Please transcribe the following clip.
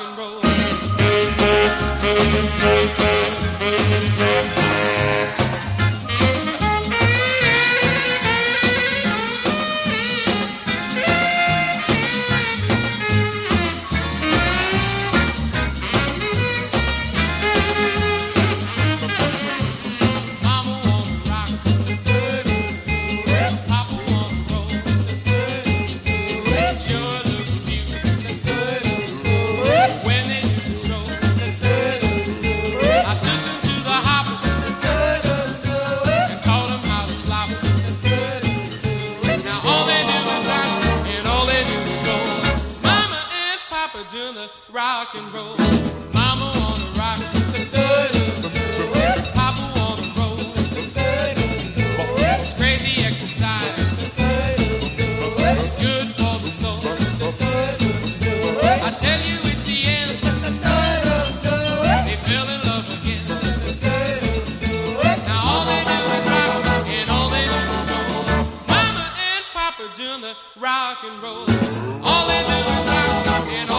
and roll. Rock and roll. Mama wanna rock, Papa wanna roll. It's crazy exercise, it's good for the soul. I tell you it's the end, they fell in love again. Now all they do is rock and all they do is roll. Mama and Papa doing the rock and roll. All they do is rock and